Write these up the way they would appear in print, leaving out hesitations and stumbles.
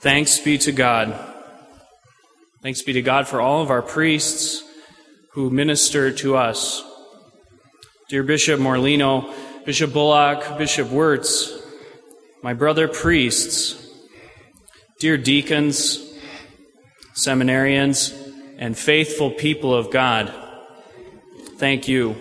Thanks be to God. Thanks be to God for all of our priests who minister to us. Dear Bishop Morlino, Bishop Bullock, Bishop Wirtz, my brother priests, dear deacons, seminarians, and faithful people of God, thank you.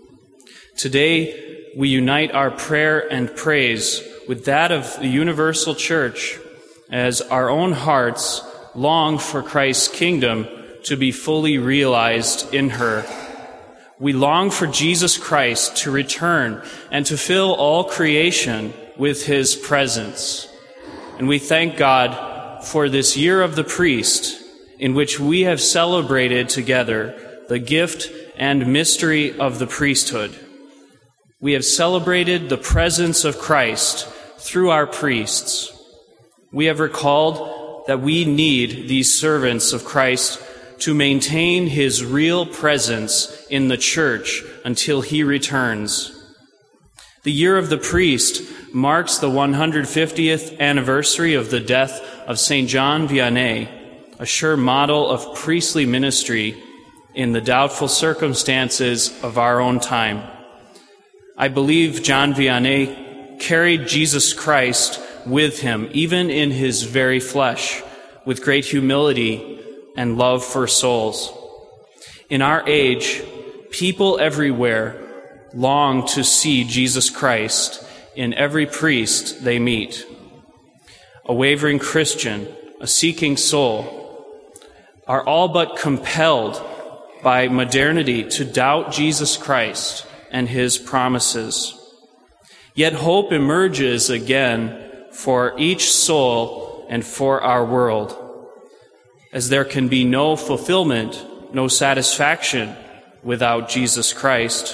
Today, we unite our prayer and praise with that of the universal church as our own hearts long for Christ's kingdom to be fully realized in her. We long for Jesus Christ to return and to fill all creation with his presence. And we thank God for this year of the priest, in which we have celebrated together the gift and mystery of the priesthood. We have celebrated the presence of Christ through our priests. We have recalled that we need these servants of Christ to maintain his real presence in the church until he returns. The year of the priest marks the 150th anniversary of the death of St. John Vianney, a sure model of priestly ministry in the doubtful circumstances of our own time. I believe John Vianney carried Jesus Christ with him, even in his very flesh, with great humility and love for souls. In our age, people everywhere long to see Jesus Christ in every priest they meet. A wavering Christian, a seeking soul, are all but compelled by modernity to doubt Jesus Christ and his promises. Yet hope emerges again for each soul and for our world, as there can be no fulfillment, no satisfaction without Jesus Christ.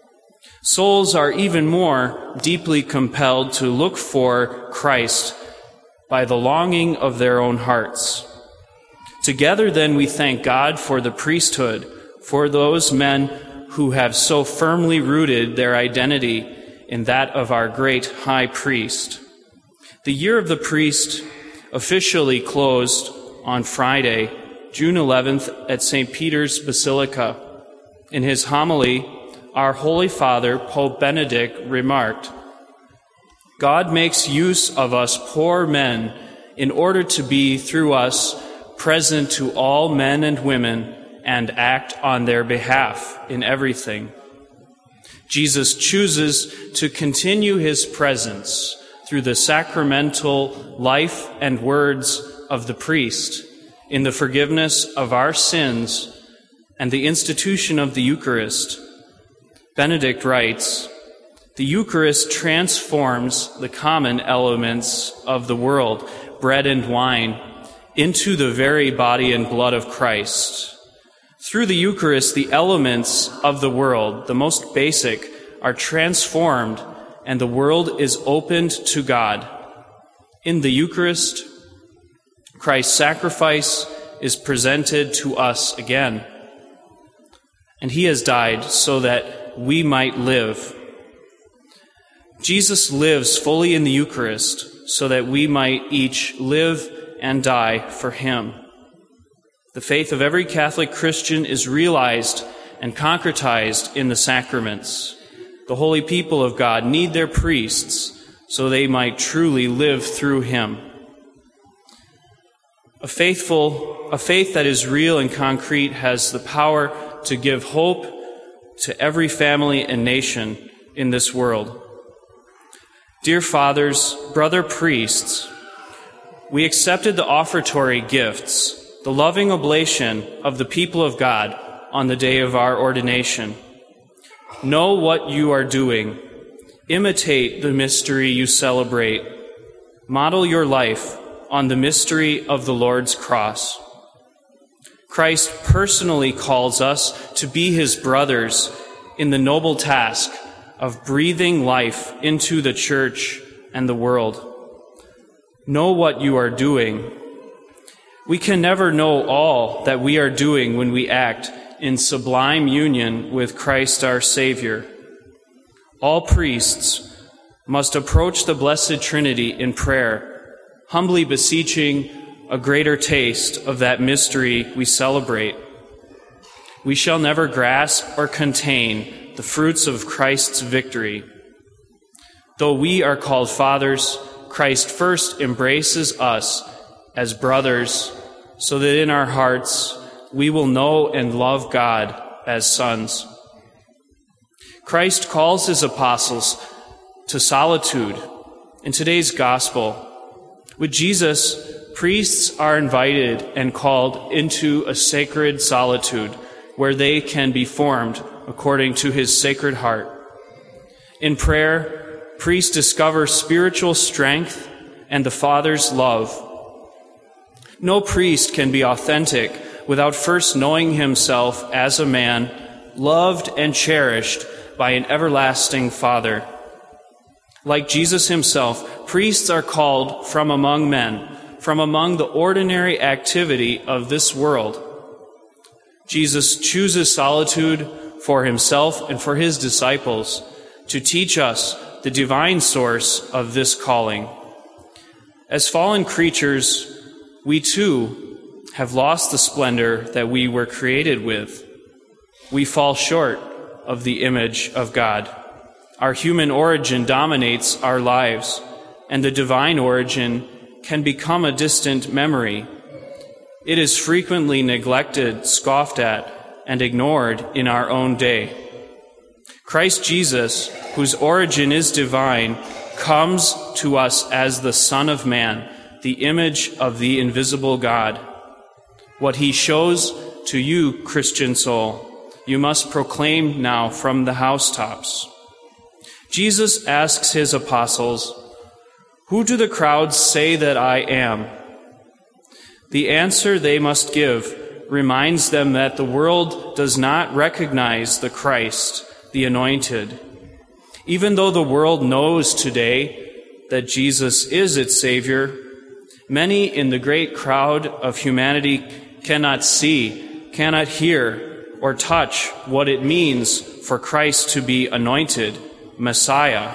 Souls are even more deeply compelled to look for Christ by the longing of their own hearts. Together, then, we thank God for the priesthood, for those men who have so firmly rooted their identity in that of our great high priest. The year of the priest officially closed on Friday, June 11th, at St. Peter's Basilica. In his homily, our Holy Father, Pope Benedict, remarked, "God makes use of us poor men in order to be, through us, present to all men and women and act on their behalf in everything." Jesus chooses to continue his presence through the sacramental life and words of the priest, in the forgiveness of our sins and the institution of the Eucharist. Benedict writes, "The Eucharist transforms the common elements of the world, bread and wine, into the very body and blood of Christ. Through the Eucharist, the elements of the world, the most basic, are transformed, and the world is opened to God. In the Eucharist, Christ's sacrifice is presented to us again, and he has died so that we might live. Jesus lives fully in the Eucharist so that we might each live and die for him. The faith of every Catholic Christian is realized and concretized in the sacraments. The holy people of God need their priests so they might truly live through him. A faith that is real and concrete has the power to give hope to every family and nation in this world. Dear fathers, brother priests, we accepted the offertory gifts, the loving oblation of the people of God on the day of our ordination. Know what you are doing. Imitate the mystery you celebrate. Model your life on the mystery of the Lord's cross. Christ personally calls us to be his brothers in the noble task of breathing life into the church and the world. Know what you are doing. We can never know all that we are doing when we act in sublime union with Christ our Savior. All priests must approach the Blessed Trinity in prayer, humbly beseeching a greater taste of that mystery we celebrate. We shall never grasp or contain the fruits of Christ's victory. Though we are called fathers, Christ first embraces us as brothers, so that in our hearts we will know and love God as sons. Christ calls his apostles to solitude in today's gospel. With Jesus, priests are invited and called into a sacred solitude where they can be formed according to his sacred heart. In prayer, priests discover spiritual strength and the Father's love. No priest can be authentic without first knowing himself as a man, loved and cherished by an everlasting Father. Like Jesus himself, priests are called from among men, from among the ordinary activity of this world. Jesus chooses solitude for himself and for his disciples to teach us the divine source of this calling. As fallen creatures, we too have lost the splendor that we were created with. We fall short of the image of God. Our human origin dominates our lives, and the divine origin can become a distant memory. It is frequently neglected, scoffed at, and ignored in our own day. Christ Jesus, whose origin is divine, comes to us as the Son of Man, the image of the invisible God. What he shows to you, Christian soul, you must proclaim now from the housetops. Jesus asks his apostles, "Who do the crowds say that I am?" The answer they must give reminds them that the world does not recognize the Christ, the Anointed. Even though the world knows today that Jesus is its Savior, many in the great crowd of humanity cannot see, cannot hear, or touch what it means for Christ to be anointed, Messiah.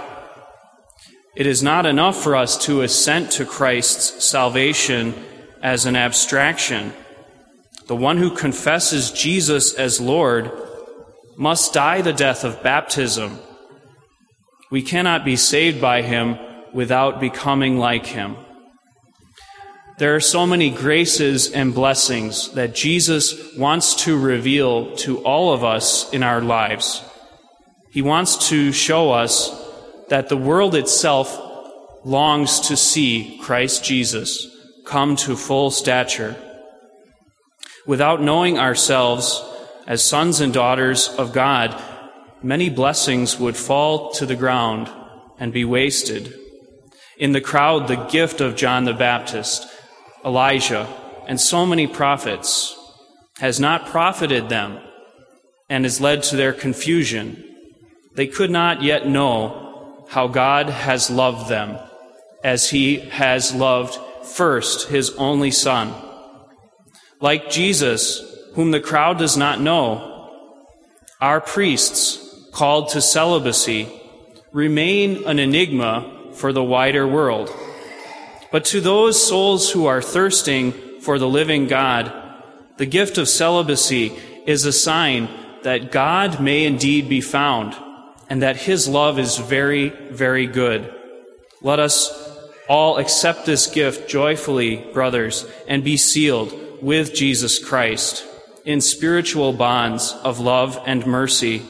It is not enough for us to assent to Christ's salvation as an abstraction. The one who confesses Jesus as Lord must die the death of baptism. We cannot be saved by him without becoming like him. There are so many graces and blessings that Jesus wants to reveal to all of us in our lives. He wants to show us that the world itself longs to see Christ Jesus come to full stature. Without knowing ourselves as sons and daughters of God, many blessings would fall to the ground and be wasted. In the crowd, the gift of John the Baptist, Elijah, and so many prophets has not profited them and has led to their confusion. They could not yet know how God has loved them as he has loved first his only Son. Like Jesus, whom the crowd does not know, our priests, called to celibacy, remain an enigma for the wider world. But to those souls who are thirsting for the living God, the gift of celibacy is a sign that God may indeed be found and that his love is very, very good. Let us all accept this gift joyfully, brothers, and be sealed with Jesus Christ in spiritual bonds of love and mercy.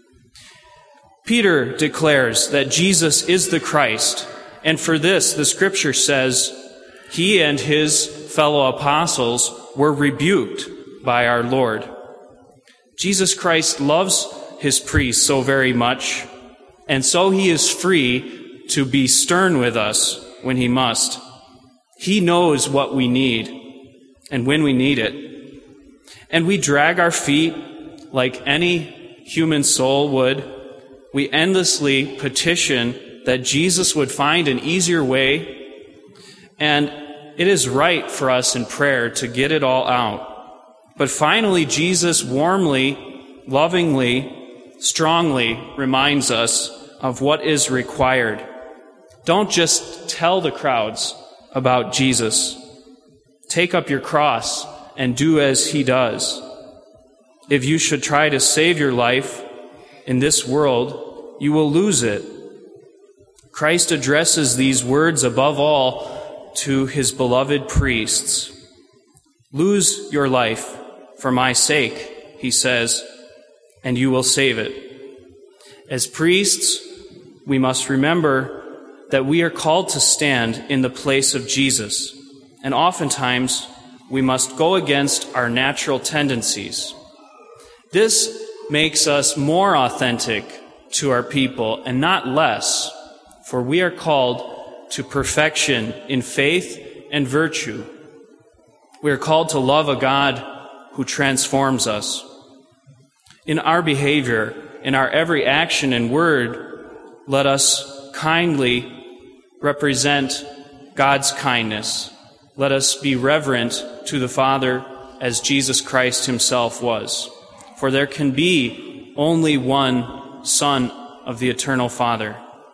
Peter declares that Jesus is the Christ, and for this the Scripture says he and his fellow apostles were rebuked by our Lord. Jesus Christ loves his priests so very much, and so he is free to be stern with us when he must. He knows what we need and when we need it. And we drag our feet like any human soul would. We endlessly petition that Jesus would find an easier way, and it is right for us in prayer to get it all out. But finally, Jesus warmly, lovingly, strongly reminds us of what is required. Don't just tell the crowds about Jesus. Take up your cross and do as he does. If you should try to save your life in this world, you will lose it. Christ addresses these words above all to his beloved priests. Lose your life for my sake, he says, and you will save it. As priests, we must remember that we are called to stand in the place of Jesus, and oftentimes we must go against our natural tendencies. This makes us more authentic to our people and not less, for we are called to perfection in faith and virtue. We are called to love a God who transforms us. In our behavior, in our every action and word, let us kindly represent God's kindness. Let us be reverent to the Father as Jesus Christ himself was. For there can be only one Son of the eternal Father.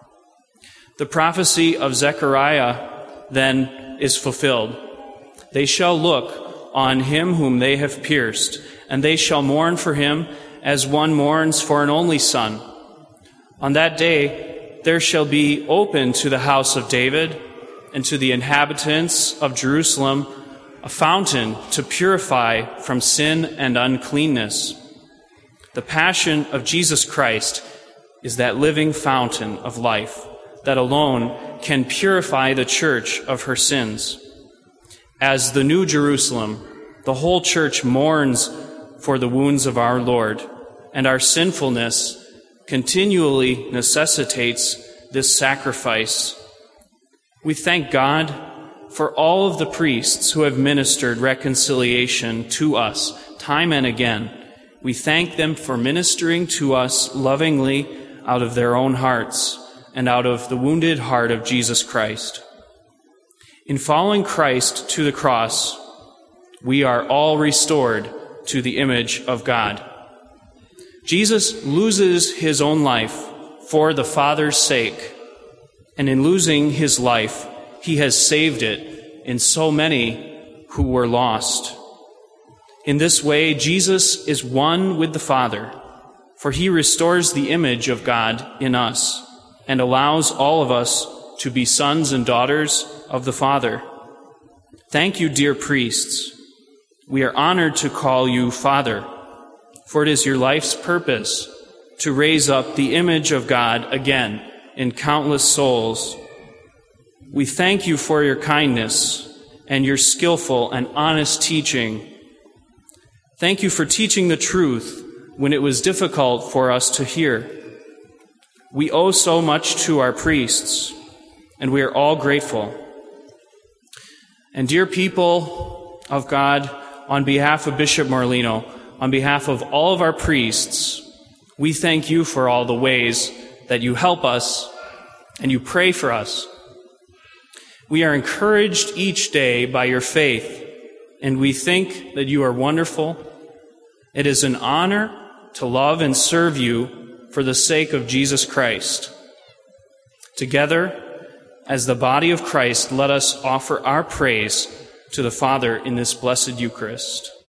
The prophecy of Zechariah then is fulfilled. They shall look on him whom they have pierced, and they shall mourn for him as one mourns for an only son. On that day there shall be open to the house of David and to the inhabitants of Jerusalem a fountain to purify from sin and uncleanness. The passion of Jesus Christ is that living fountain of life that alone can purify the church of her sins. As the New Jerusalem, the whole church mourns for the wounds of our Lord, and our sinfulness continually necessitates this sacrifice. We thank God for all of the priests who have ministered reconciliation to us time and again. We thank them for ministering to us lovingly out of their own hearts and out of the wounded heart of Jesus Christ. In following Christ to the cross, we are all restored to the image of God. Jesus loses his own life for the Father's sake, and in losing his life, he has saved it in so many who were lost. In this way, Jesus is one with the Father, for he restores the image of God in us and allows all of us to be sons and daughters of the Father. Thank you, dear priests. We are honored to call you Father, for it is your life's purpose to raise up the image of God again in countless souls. We thank you for your kindness and your skillful and honest teaching. Thank you for teaching the truth when it was difficult for us to hear. We owe so much to our priests, and we are all grateful. And dear people of God, on behalf of Bishop Morlino, on behalf of all of our priests, we thank you for all the ways that you help us and you pray for us. We are encouraged each day by your faith, and we think that you are wonderful. It is an honor to love and serve you for the sake of Jesus Christ. Together, as the body of Christ, let us offer our praise to the Father in this blessed Eucharist.